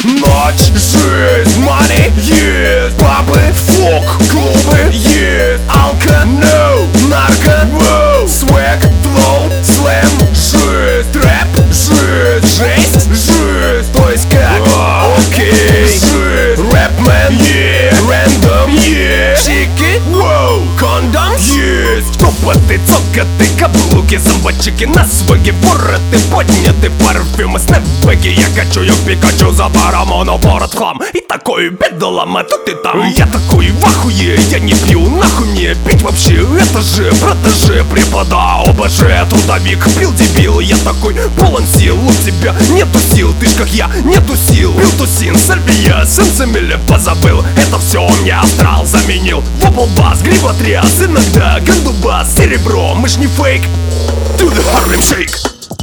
Ночь, жизнь, money, yes. Пабы, фок, клубы, yes. Алка, no. Нарко, wow. Swag, flow, slam, жизнь. Трэп, жизнь, жесть, жизнь. То есть как? Окей. Жизнь. Рэпмен, yeah. Random, yeah. Чики, wow. Кондом, yes. Топоты, цокоты, каблуки, зомбачики на своге. Вороты, подняты, парфюмы, снэпбэги. Я качаю Пикачу за баром, но бород в хлам. И такой бедолом, а тут и там. Я такой в ахуе, я не пью, нахуй мне пить вообще. Это же протеже препода, ОБЖ, трудовик, пил дебил. Я такой полон сил, у тебя нету сил. Ты ж как я, нету сил. Пил тусин, сальвия, сенсамиля позабыл. Это все мне астрал заменил. Воплбас, гривотряс, иногда гандубас, серебро, мы ж не фейк. To the Harlem Shake.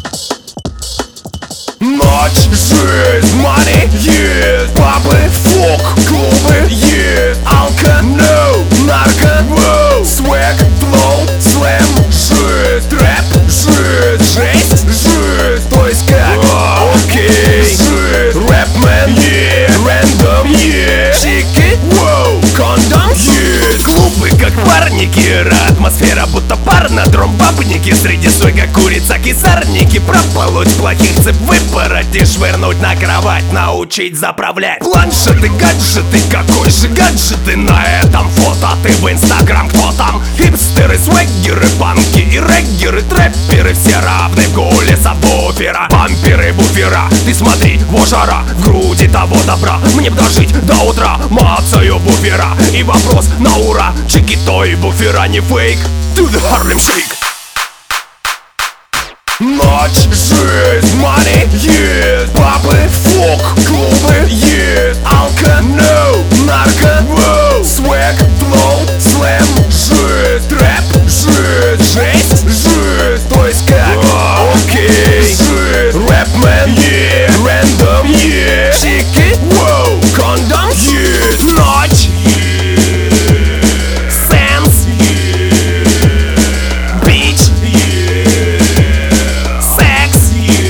Ночь, жизнь, money, yes. Пабы, фок, клубы, yes. Алка, no. Нарко, wow. Swag, flow, slam, жизнь. Трэп, жизнь, жесть, жизнь. То есть как? Окей. Жизнь. Рэпмен, yeah. Random, yeah. Чики, wow. Кондом, yes. Клубы как парники, атмосфера будто парна. Дромбабники среди сойка, курица, кисарники. Прополоть плохих цеп, выпороть и швырнуть на кровать. Научить заправлять планшеты, гаджеты. Какой же гаджеты на этом фото? Ты в инстаграм, кто там? Хипстеры, свэггеры, панки и реггеры. Трэпперы все равны в гуле сабвуфера. Бамперы, буфера, ты смотри, во жара. В груди того добра, мне б дожить до утра. Мацаю буфера и вопрос на ура. Чикито и буфера не фейк. To the Harlem Shake. Ночь, жизнь, money, yes. Пабы, фок, клубы, yes. Алка, no. Нарко, wow. Swag, flow, slam, жизнь. Трэп, жизнь, жесть, жизнь. То есть как? Окей. Жизнь. Рэпмен, yeah. Random, yeah. Чики, wow. Кондом, yes. Ночь, Sense, Beach, Sex.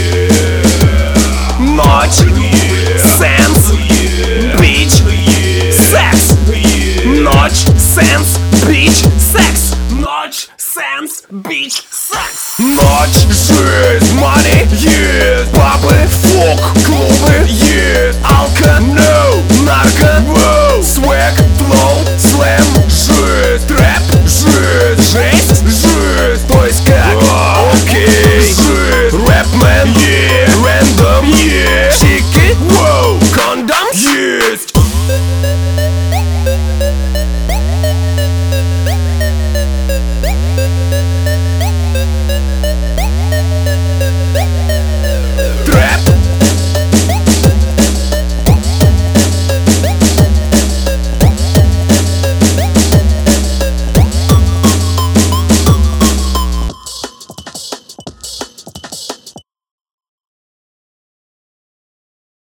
Ночь, Sense, Beach, Sex. Ночь, Sense, Beach, Sex. Ночь, Sense, Beach, Sex. Ночь, жизнь, money, yes. Пабы, фок,